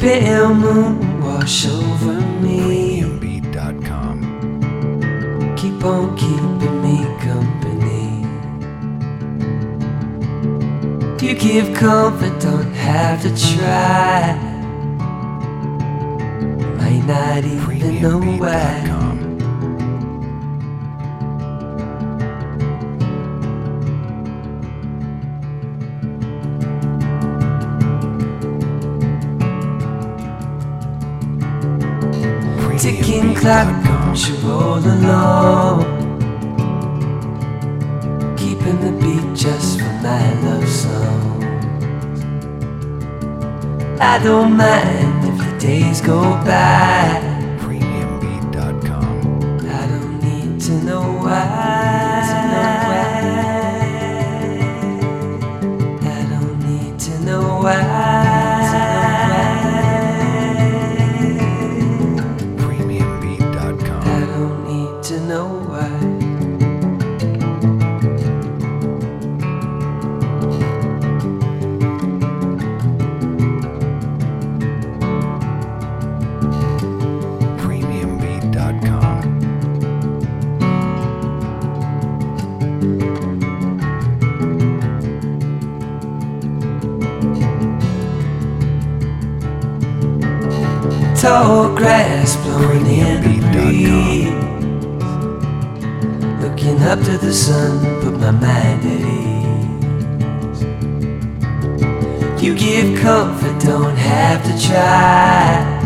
pale moon wash over me. Premiumbeat.com. Keep on keeping me company. You give comfort, don't have to try. Might not even know why. Premiumbeat.com. Ticking clock, won't you roll along? Keeping the beat just for my love songs. I don't mind if the days go by. Premiumbeat.com. I don't need to know why. I don't need to know why. Premiumbeat.com. I don't need to know why. Premiumbeat.com. Tall grass blowing in the breeze. Looking up to the sun, put my mind at ease. You give comfort, don't have to try.